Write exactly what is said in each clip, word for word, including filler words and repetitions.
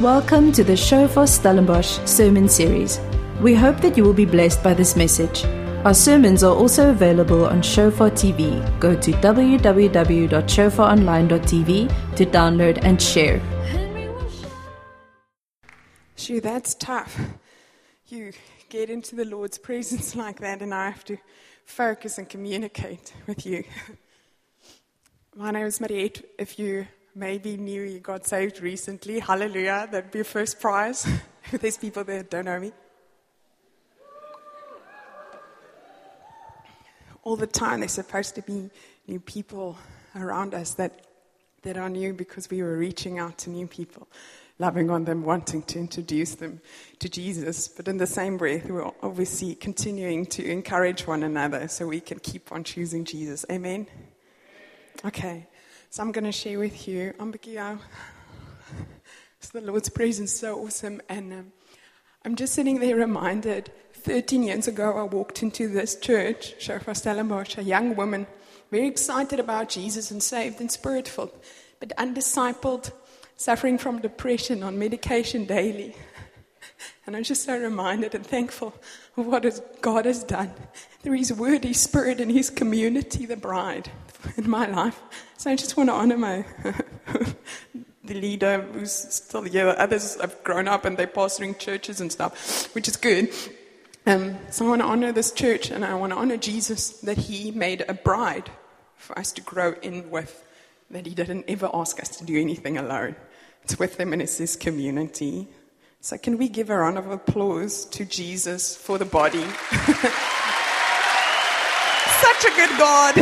Welcome to the Shofar Stellenbosch sermon series. We hope that you will be blessed by this message. Our sermons are also available on Shofar T V. Go to w w w dot shofar online dot t v to download and share. Shoo, that's tough. You get into the Lord's presence like that and I have to focus and communicate with you. My name is Mariette. If you maybe knew you got saved recently, hallelujah, that'd be a first prize. There's people there that don't know me. All the time there's supposed to be new people around us that, that are new because we were reaching out to new people, loving on them, wanting to introduce them to Jesus. But in the same breath, we're obviously continuing to encourage one another so we can keep on choosing Jesus. Amen? Okay. So I'm going to share with you, Ambekio. The Lord's presence is so awesome. And um, I'm just sitting there reminded, thirteen years ago I walked into this church, Shofar Stellenbosch, a young woman, very excited about Jesus and saved and spirit-filled, but undiscipled, suffering from depression, on medication daily. And I'm just so reminded and thankful of what God has done through His Word, His Spirit, and His community, the bride, in my life. So I just want to honor my the leader who's still here. Others have grown up and they're pastoring churches and stuff, which is good. Um, so I want to honor this church and I want to honor Jesus that He made a bride for us to grow in with, that He didn't ever ask us to do anything alone. It's with Him and it's His community. So can we give a round of applause to Jesus for the body? Such a good God.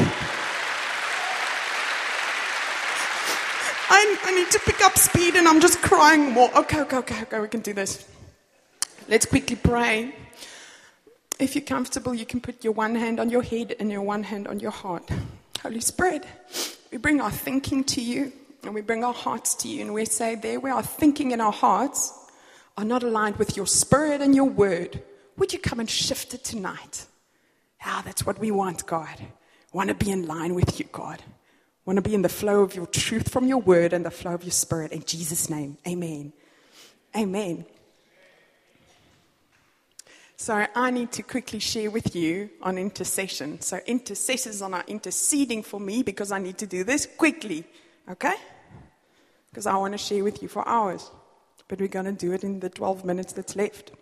I, I need to pick up speed and I'm just crying more. Okay, okay, okay, okay, we can do this. Let's quickly pray. If you're comfortable, you can put your one hand on your head and your one hand on your heart. Holy Spirit, we bring our thinking to you and we bring our hearts to you and we say there where our thinking and our hearts are not aligned with your Spirit and your Word, would you come and shift it tonight? Ah, that's what we want, God. Want to be in line with you, God. Want to be in the flow of your truth from your Word and the flow of your Spirit. In Jesus' name, amen. Amen. So I need to quickly share with you on intercession. So intercessors are interceding for me because I need to do this quickly, okay? Because I want to share with you for hours. But we're going to do it in the twelve minutes that's left.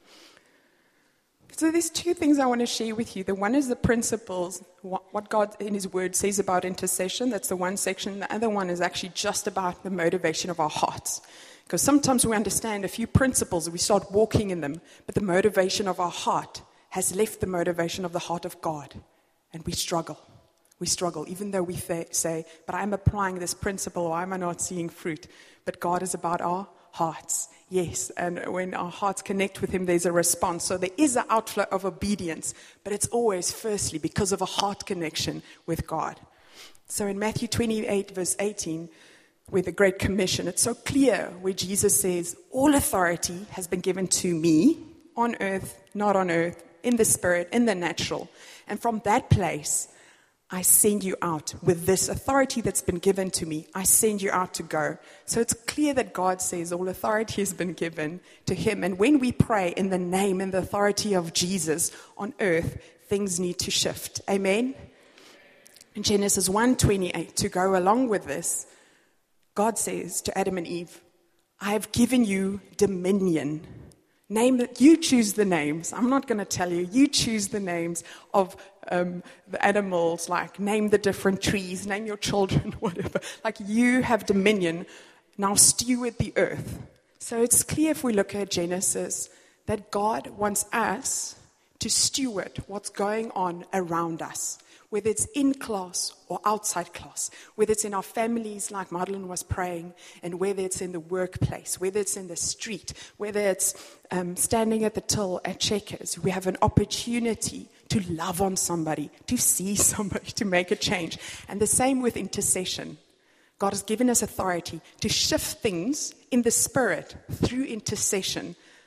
So there's two things I want to share with you. The one is the principles, what God in His Word says about intercession. That's the one section. The other one is actually just about the motivation of our hearts. Because sometimes we understand a few principles, we start walking in them, but the motivation of our heart has left the motivation of the heart of God. And we struggle. We struggle, even though we th- say, but I'm applying this principle, why am I not seeing fruit? But God is about our hearts. Yes, and when our hearts connect with Him, there's a response. So there is an outflow of obedience, but it's always firstly because of a heart connection with God. So in Matthew twenty-eight, verse eighteen, with the Great Commission, it's so clear where Jesus says, all authority has been given to me on earth, not on earth, in the spirit, in the natural. And from that place, I send you out with this authority that's been given to me. I send you out to go. So it's clear that God says all authority has been given to Him. And when we pray in the name and the authority of Jesus on earth, things need to shift. Amen? In Genesis one twenty-eight, to go along with this, God says to Adam and Eve, I have given you dominion. Name that you choose the names. I'm not going to tell you. You choose the names of um, the animals, like name the different trees, name your children, whatever. Like you have dominion. Now steward the earth. So it's clear if we look at Genesis that God wants us to steward what's going on around us, whether it's in class or outside class, whether it's in our families like Madeline was praying, and whether it's in the workplace, whether it's in the street, whether it's um, standing at the till at Checkers. We have an opportunity to love on somebody, to see somebody, to make a change. And the same with intercession. God has given us authority to shift things in the Spirit through intercession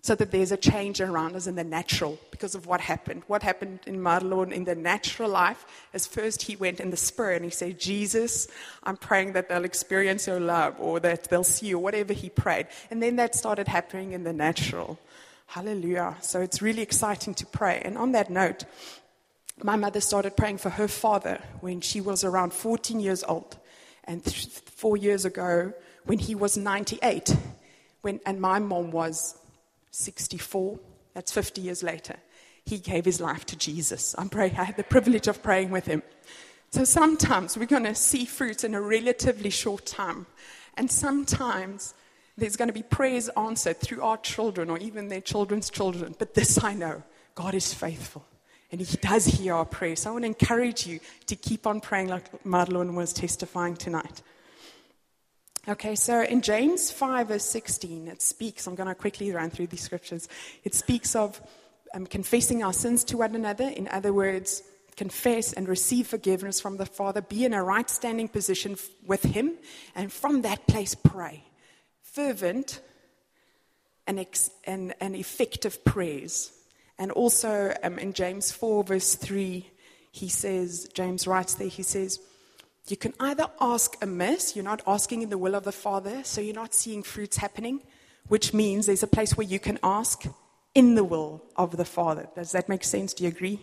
so that there's a change around us in the natural because of what happened. What happened in Marlon in the natural life is first he went in the spirit and he said, Jesus, I'm praying that they'll experience your love or that they'll see you, or whatever he prayed. And then that started happening in the natural. Hallelujah. So it's really exciting to pray. And on that note, my mother started praying for her father when she was around fourteen years old. And th- four years ago, when he was ninety-eight, when and my mom was sixty-four, that's fifty years later, he gave his life to Jesus. I'm praying, I had the privilege of praying with him. So sometimes we're going to see fruits in a relatively short time. And sometimes there's going to be prayers answered through our children or even their children's children. But this I know, God is faithful. And he does hear our prayers. So I want to encourage you to keep on praying like Madeleine was testifying tonight. Okay, so in James five, verse sixteen, it speaks, I'm going to quickly run through these scriptures. It speaks of um, confessing our sins to one another. In other words, confess and receive forgiveness from the Father. Be in a right standing position f- with him. And from that place, pray. Fervent and, ex- and, and effective prayers. And also um, in James four, verse three, he says, James writes there, he says, you can either ask amiss, you're not asking in the will of the Father, so you're not seeing fruits happening, which means there's a place where you can ask in the will of the Father. Does that make sense? Do you agree?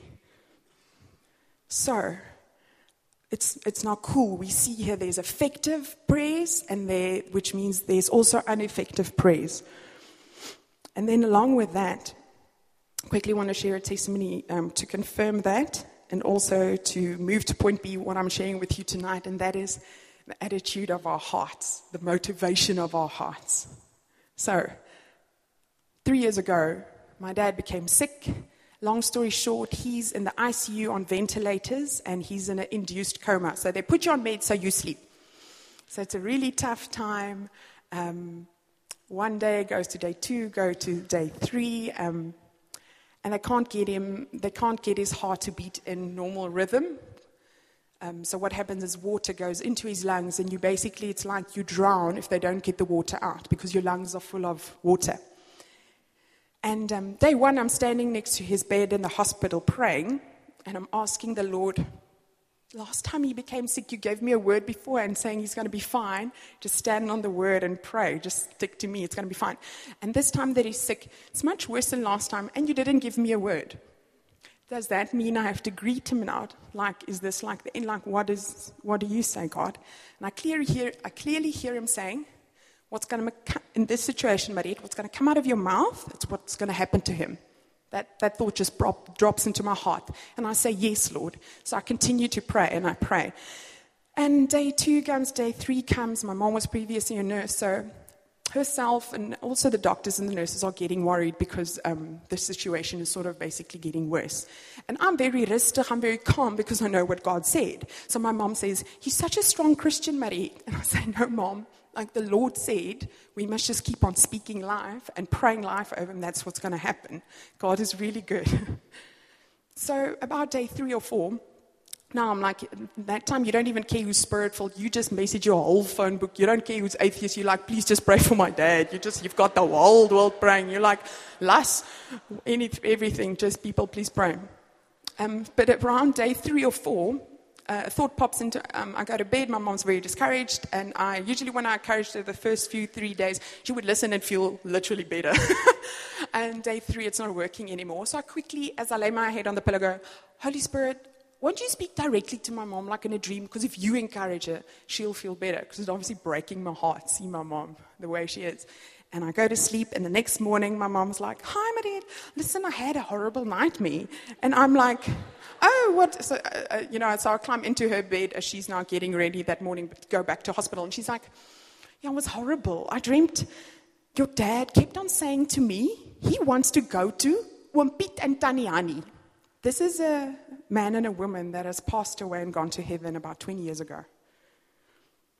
So, it's it's not cool. We see here there's effective prayers, and there, which means there's also ineffective prayers. And then along with that, quickly want to share a testimony um, to confirm that. And also to move to point B, what I'm sharing with you tonight, and that is the attitude of our hearts, the motivation of our hearts. So, three years ago, my dad became sick. Long story short, he's in the I C U on ventilators, and he's in an induced coma. So they put you on bed so you sleep. So it's a really tough time. Um, one day goes to day two, go to day three. Um, And they can't get him, they can't get his heart to beat in normal rhythm. Um, so what happens is water goes into his lungs, and you basically, it's like you drown if they don't get the water out because your lungs are full of water. And um, day one, I'm standing next to his bed in the hospital praying, and I'm asking the Lord, last time he became sick, you gave me a word before and saying he's going to be fine. Just stand on the word and pray. Just stick to me. It's going to be fine. And this time that he's sick, it's much worse than last time, and you didn't give me a word. Does that mean I have to greet him now? Like, is this like the end? Like, what is? What do you say, God? And I clearly hear, I clearly hear him saying, what's going to, in this situation, Mariette, what's going to come out of your mouth, it's what's going to happen to him. That, that thought just drop, drops into my heart. And I say, yes, Lord. So I continue to pray, and I pray. And day two comes, day three comes. My mom was previously a nurse, so herself and also the doctors and the nurses are getting worried because um, the situation is sort of basically getting worse. And I'm very rustig, I'm very calm because I know what God said. So my mom says, you're such a strong Christian, Marie. And I say, no, Mom. Like the Lord said, we must just keep on speaking life and praying life over him. That's what's going to happen. God is really good. So about day three or four, now I'm like, that time you don't even care who's spiritual. You just message your whole phone book. You don't care who's atheist. You're like, please just pray for my dad. You just, you've got the whole world praying. You're like, less, any, everything, just people, please pray. Um, but around day three or four, Uh, a thought pops into, um, I go to bed, my mom's very discouraged, and I usually when I encouraged her the first few three days, she would listen and feel literally better. And day three, it's not working anymore. So I quickly, as I lay my head on the pillow, go, Holy Spirit, won't you speak directly to my mom like in a dream? Because if you encourage her, she'll feel better. Because it's obviously breaking my heart, see my mom the way she is. And I go to sleep, and the next morning, my mom's like, hi, Marie, listen, I had a horrible nightmare. And I'm like, oh, what? So, uh, you know, so I climb into her bed as she's now getting ready that morning to go back to hospital. And she's like, yeah, it was horrible. I dreamt your dad kept on saying to me, he wants to go to Wampit and Taniani. This is a man and a woman that has passed away and gone to heaven about twenty years ago.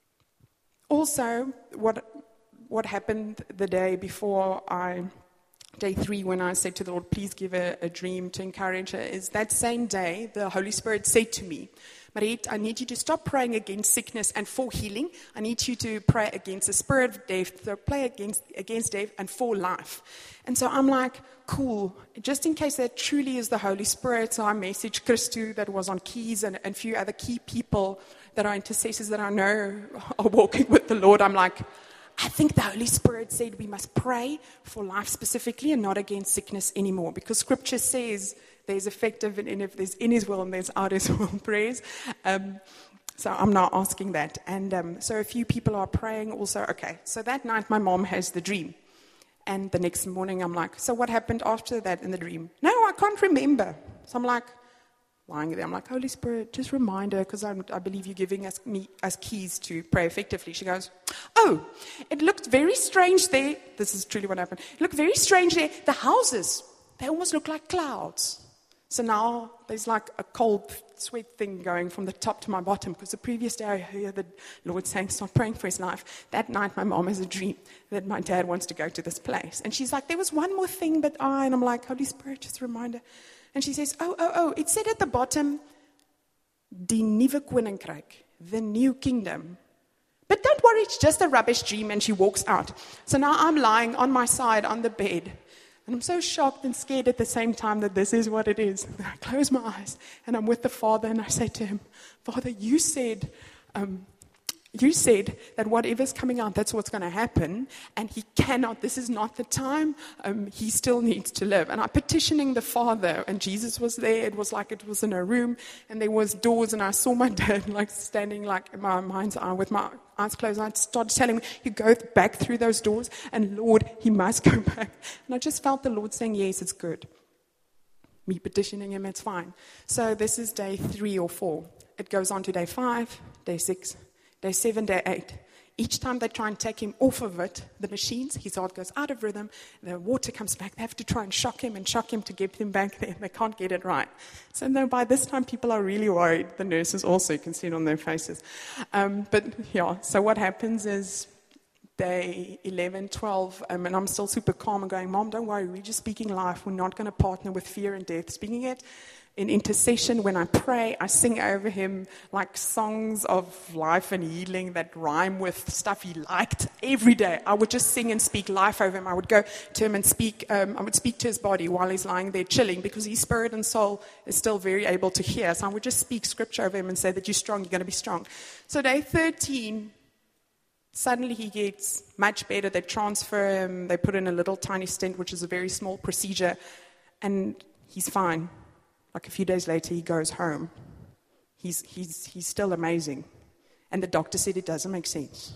Also, what... What happened the day before I day three, when I said to the Lord, please give her a dream to encourage her, is that same day, the Holy Spirit said to me, Mariette, I need you to stop praying against sickness and for healing. I need you to pray against the spirit of death, so pray against, against death and for life. And so I'm like, cool, just in case that truly is the Holy Spirit, so I messaged Christu that was on keys and, and a few other key people that are intercessors that I know are walking with the Lord. I'm like, I think the Holy Spirit said we must pray for life specifically and not against sickness anymore, because Scripture says there's effective and if there's in His will and there's out His will prayers. Um, so I'm now asking that. And um, so a few people are praying also. Okay, so that night my mom has the dream. And the next morning I'm like, so what happened after that in the dream? No, I can't remember. So I'm like, lying there. I'm like, Holy Spirit, just remind her, because I believe you're giving us, me, us keys to pray effectively. She goes, oh, it looked very strange there. This is truly what happened. It looked very strange there. The houses, they almost look like clouds. So now there's like a cold sweat thing going from the top to my bottom, because the previous day I heard the Lord saying, start praying for his life. That night my mom has a dream that my dad wants to go to this place. And she's like, there was one more thing, but I, and I'm like, Holy Spirit, just a reminder. And she says, oh, oh, oh, it said at the bottom, die nuwe koninkryk, the new kingdom. But don't worry, it's just a rubbish dream, and she walks out. So now I'm lying on my side on the bed, and I'm so shocked and scared at the same time that this is what it is. And I close my eyes, and I'm with the Father, and I say to him, Father, you said, um, you said that whatever's coming out, that's what's going to happen, and he cannot, this is not the time, um, he still needs to live. And I'm petitioning the Father, and Jesus was there. It was like it was in a room, and there was doors, and I saw my dad like standing like in my mind's eye with my eyes closed. And I started telling him, you go back through those doors, and Lord, he must go back. And I just felt the Lord saying, yes, it's good. Me petitioning him, it's fine. So this is day three or four. It goes on to day five, day six, day seven, day eight. Each time they try and take him off of it, the machines, his heart goes out of rhythm, the water comes back. They have to try and shock him and shock him to get him back there. They can't get it right. So no, by this time, people are really worried. The nurses also, you can see it on their faces. Um, but yeah, so what happens is day eleven, twelve, um, and I'm still super calm and going, Mom, don't worry, we're just speaking life. We're not going to partner with fear and death. Speaking it in intercession, when I pray, I sing over him like songs of life and healing that rhyme with stuff he liked every day. I would just sing and speak life over him. I would go to him and speak, um, I would speak to his body while he's lying there chilling, because his spirit and soul is still very able to hear. So I would just speak scripture over him and say that you're strong, you're going to be strong. So day thirteen, suddenly he gets much better. They transfer him, they put in a little tiny stent, which is a very small procedure, and he's fine. Like a few days later, he goes home. He's, he's, he's still amazing. And the doctor said it doesn't make sense.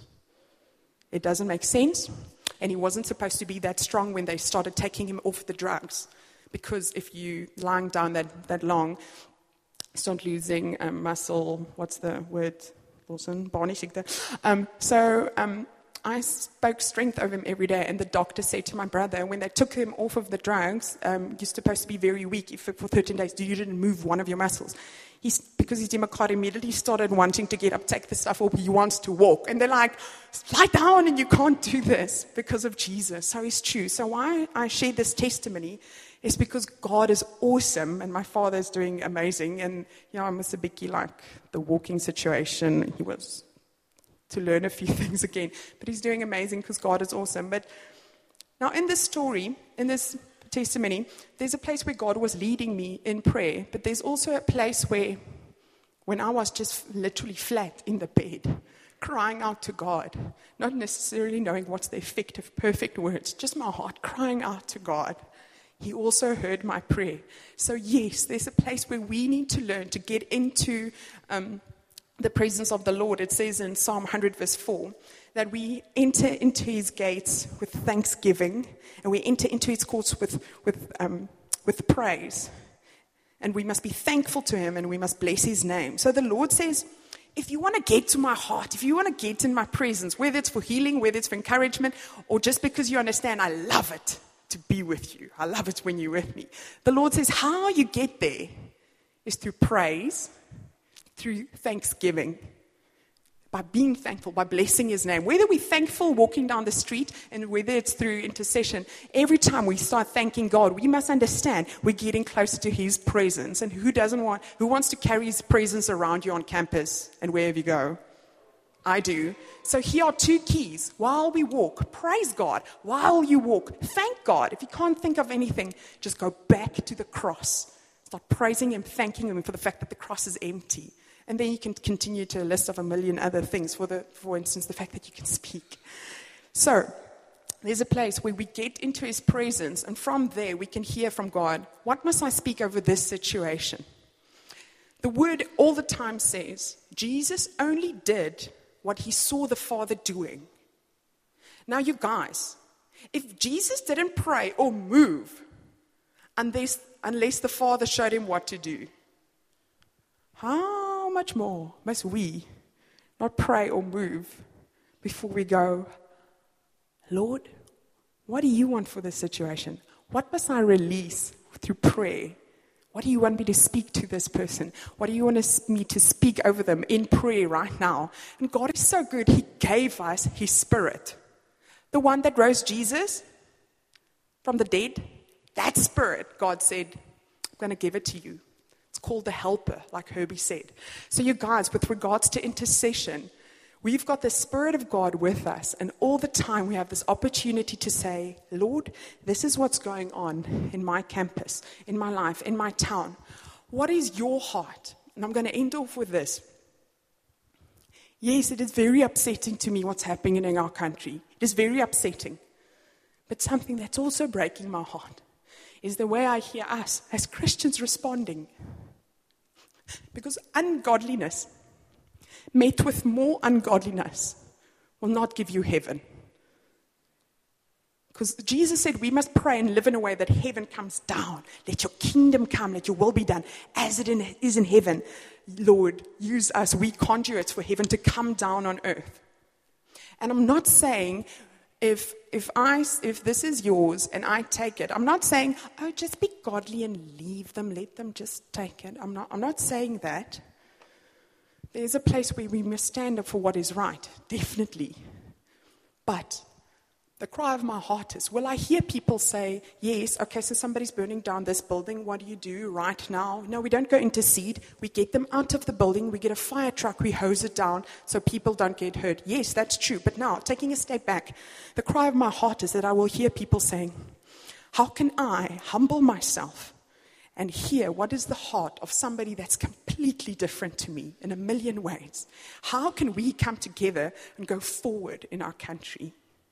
It doesn't make sense. And he wasn't supposed to be that strong when they started taking him off the drugs. Because if you lying down that, that long, start losing um, muscle, what's the word? Wilson, Barney um, So um, I spoke strength over him every day, and the doctor said to my brother, when they took him off of the drugs, um, you're supposed to be very weak if, for thirteen days. You didn't move one of your muscles. He's, because he's democrat, immediately started wanting to get up, take the stuff off. He wants to walk. And they're like, lie down, and you can't do this because of Jesus. So it's true. So why I share this testimony is because God is awesome, and my father is doing amazing. And, you know, I'm a bit like the walking situation. He was to learn a few things again. But he's doing amazing because God is awesome. But now in this story, in this testimony, there's a place where God was leading me in prayer. But there's also a place where, when I was just literally flat in the bed, crying out to God, not necessarily knowing what's the effective, perfect words, just my heart crying out to God, He also heard my prayer. So yes, there's a place where we need to learn to get into um, the presence of the Lord. It says in Psalm one hundred verse four that we enter into his gates with thanksgiving, and we enter into his courts with, with, um, with praise. And we must be thankful to him, and we must bless his name. So the Lord says, if you want to get to my heart, if you want to get in my presence, whether it's for healing, whether it's for encouragement, or just because you understand I love it to be with you. I love it when you're with me. The Lord says how you get there is through praise, through thanksgiving. by being thankful, by blessing his name. Whether we're thankful walking down the street and whether it's through intercession, every time we start thanking God, we must understand we're getting closer to his presence. And who doesn't want, who wants to carry his presence around you on campus and wherever you go? I do. So here are two keys. While we walk, praise God. While you walk, thank God. If you can't think of anything, just go back to the cross. Start praising him, thanking him for the fact that the cross is empty. And then you can continue to a list of a million other things. For the, for instance, the fact that you can speak. So there's a place where we get into his presence, and from there we can hear from God. What must I speak over this situation? The word all the time says, Jesus only did what he saw the Father doing. Now, you guys, if Jesus didn't pray or move unless, unless the Father showed him what to do, how much more must we not pray or move before we go, Lord, what do you want for this situation? What must I release through prayer? What do you want me to speak to this person? What do you want me to speak over them in prayer right now? And God is so good. He gave us his Spirit. The one that rose Jesus from the dead, that Spirit, God said, I'm going to give it to you. It's called the Helper, like Herbie said. So you guys, with regards to intercession, we've got the Spirit of God with us, and all the time we have this opportunity to say, Lord, this is what's going on in my campus, in my life, in my town. What is your heart? And I'm going to end off with this. Yes, it is very upsetting to me what's happening in our country. It is very upsetting. But something that's also breaking my heart is the way I hear us as Christians responding. Because ungodliness met with more ungodliness will not give you heaven. Because Jesus said we must pray and live in a way that heaven comes down. Let your kingdom come, let your will be done as it is in heaven. Lord, use us. We conduits for heaven to come down on earth. And I'm not saying if if I if this is yours and I take it, I'm not saying, oh, just be godly and leave them, let them just take it. I'm not I'm not saying that. There's a place where we must stand up for what is right, definitely. But the cry of my heart is, will I hear people say, yes, okay, so somebody's burning down this building. What do you do right now? No, we don't go intercede. We get them out of the building. We get a fire truck. We hose it down so people don't get hurt. Yes, that's true. But now, taking a step back, the cry of my heart is that I will hear people saying, how can I humble myself and hear what is the heart of somebody that's completely different to me in a million ways? How can we come together and go forward in our country?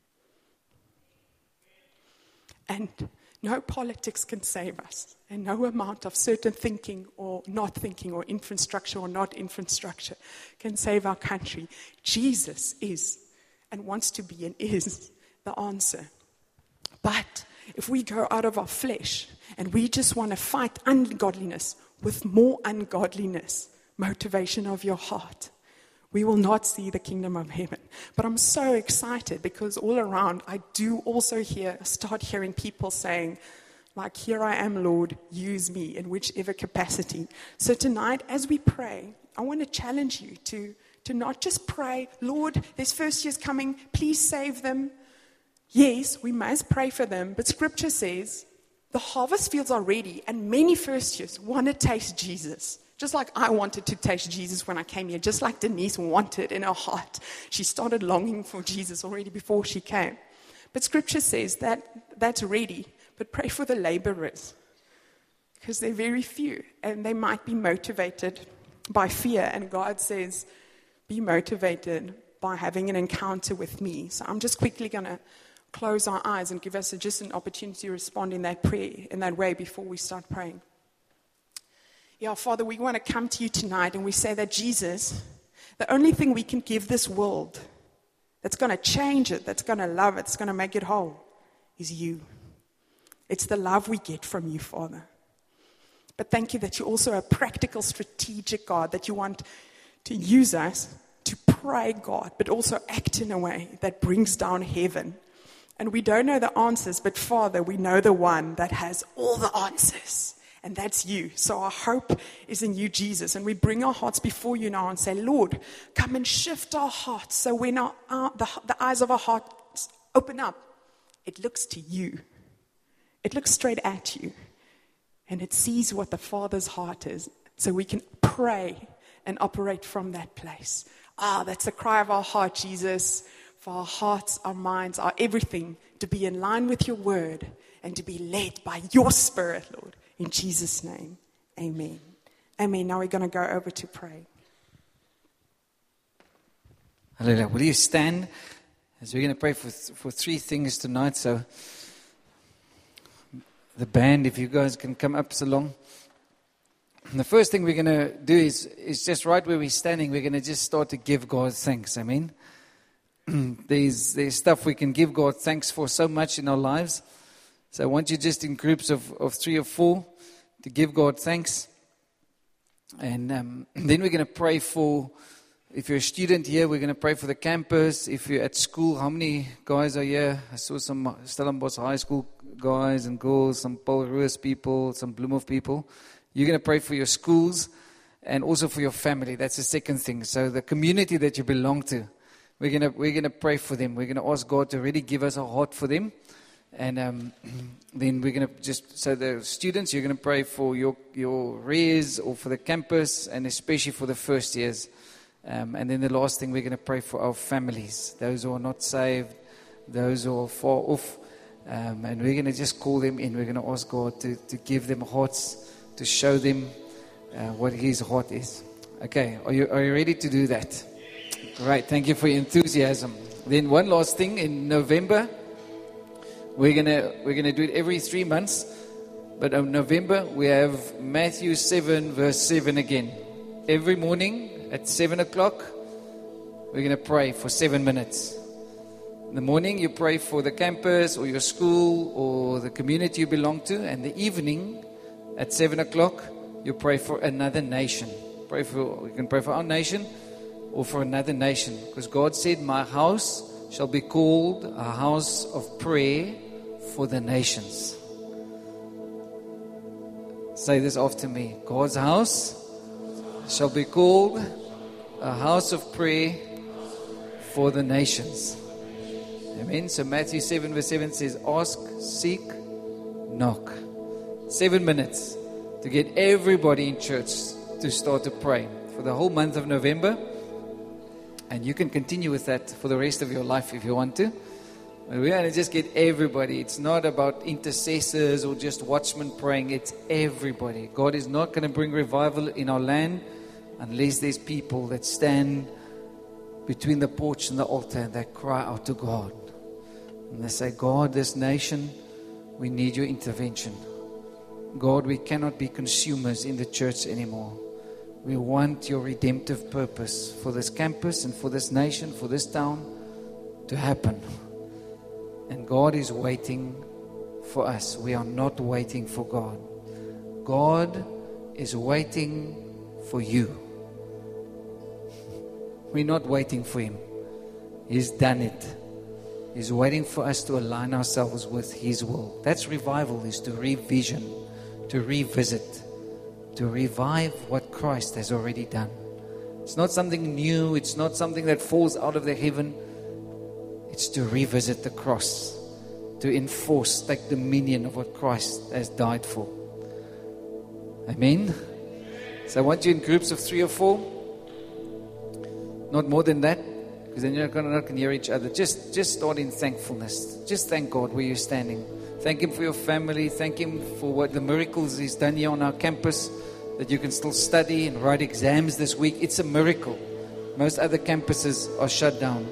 And no politics can save us. And no amount of certain thinking or not thinking or infrastructure or not infrastructure can save our country. Jesus is and wants to be and is the answer. But if we go out of our flesh and we just want to fight ungodliness with more ungodliness, motivation of your heart, we will not see the kingdom of heaven. But I'm so excited because all around I do also hear, start hearing people saying, like, here I am, Lord, use me in whichever capacity. So tonight, as we pray, I want to challenge you to, to not just pray, Lord, there's first years coming, please save them. Yes, we must pray for them, but Scripture says the harvest fields are ready and many first years want to taste Jesus. Just like I wanted to taste Jesus when I came here, just like Denise wanted in her heart. She started longing for Jesus already before she came. But Scripture says that that's ready, but pray for the laborers because they're very few and they might be motivated by fear. And God says, be motivated by having an encounter with me. So I'm just quickly going to close our eyes and give us a, just an opportunity to respond in that prayer, in that way before we start praying. Yeah, Father, we want to come to you tonight and we say that Jesus, the only thing we can give this world that's going to change it, that's going to love it, that's going to make it whole, is you. It's the love we get from you, Father. But thank you that you're also a practical, strategic God, that you want to use us to pray, God, but also act in a way that brings down heaven. And we don't know the answers, but Father, we know the one that has all the answers. And that's you. So our hope is in you, Jesus. And we bring our hearts before you now and say, Lord, come and shift our hearts. So when our, our, the, the eyes of our hearts open up, it looks to you. It looks straight at you. And it sees what the Father's heart is. So we can pray and operate from that place. Ah, that's the cry of our heart, Jesus. For our hearts, our minds, our everything to be in line with your word and to be led by your Spirit, Lord. In Jesus' name, amen. Amen. Now we're going to go over to pray. Hallelujah. Will you stand as we're going to pray for for three things tonight? So the band, if you guys can come up so long. And the first thing we're going to do is, is just right where we're standing, we're going to just start to give God thanks. Amen. There's, there's stuff we can give God thanks for so much in our lives. So I want you just in groups of, of three or four to give God thanks. And um, then we're going to pray for, if you're a student here, we're going to pray for the campus. If you're at school, how many guys are here? I saw some Stellenbosch High School guys and girls, some Paul Ruiz people, some Bloemhof people. You're going to pray for your schools and also for your family. That's the second thing. So the community that you belong to, we're going to, we're going to pray for them. We're going to ask God to really give us a heart for them. And um, then we're going to just, so the students, you're going to pray for your, your rears or for the campus and especially for the first years. Um, and then the last thing, we're going to pray for our families, those who are not saved, those who are far off. Um, and we're going to just call them in. We're going to ask God to, to give them hearts, to show them uh, what His heart is. Okay, are you, are you ready to do that? Great, thank you for your enthusiasm. Then one last thing, in November, We're gonna we're gonna do it every three months, but in November we have Matthew seven verse seven again. Every morning at seven o'clock, we're gonna pray for seven minutes. In the morning you pray for the campus or your school or the community you belong to, and the evening at seven o'clock you pray for another nation. Pray for you can pray for our nation or for another nation, because God said, "My house shall be called a house of prayer for the nations." Say this after me. God's house shall be called a house of prayer for the nations. Amen. So Matthew seven verse seven says, ask, seek, knock. Seven minutes to get everybody in church to start to pray for the whole month of November. And you can continue with that for the rest of your life if you want to. But we want to just get everybody. It's not about intercessors or just watchmen praying. It's everybody. God is not going to bring revival in our land unless there's people that stand between the porch and the altar and they cry out to God. And they say, God, this nation, we need your intervention. God, we cannot be consumers in the church anymore. We want your redemptive purpose for this campus and for this nation, for this town to happen. And God is waiting for us. We are not waiting for God. God is waiting for you. We're not waiting for Him. He's done it. He's waiting for us to align ourselves with His will. That's revival, is to revision, to revisit, to revive what Christ has already done. It's not something new. It's not something that falls out of the heaven. It's to revisit the cross, to enforce, take dominion of what Christ has died for. Amen. So I want you in groups of three or four. Not more than that, because then you're not going to hear each other. Just, just start in thankfulness. Just thank God where you're standing. Thank Him for your family. Thank Him for what the miracles He's done here on our campus, that you can still study and write exams this week. It's a miracle. Most other campuses are shut down.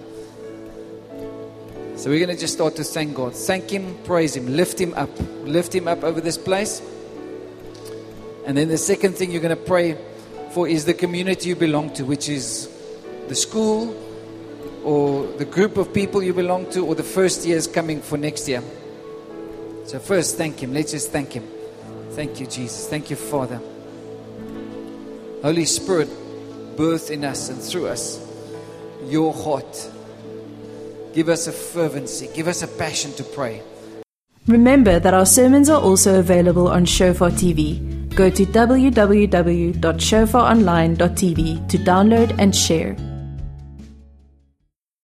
So we're going to just start to thank God. Thank Him, praise Him, lift Him up. Lift Him up over this place. And then the second thing you're going to pray for is the community you belong to, which is the school or the group of people you belong to, or the first years coming for next year. So first, thank Him. Let's just thank Him. Thank you, Jesus. Thank you, Father. Holy Spirit, birth in us and through us your heart. Give us a fervency. Give us a passion to pray. Remember that our sermons are also available on Shofar T V. Go to w w w dot shofar online dot t v to download and share.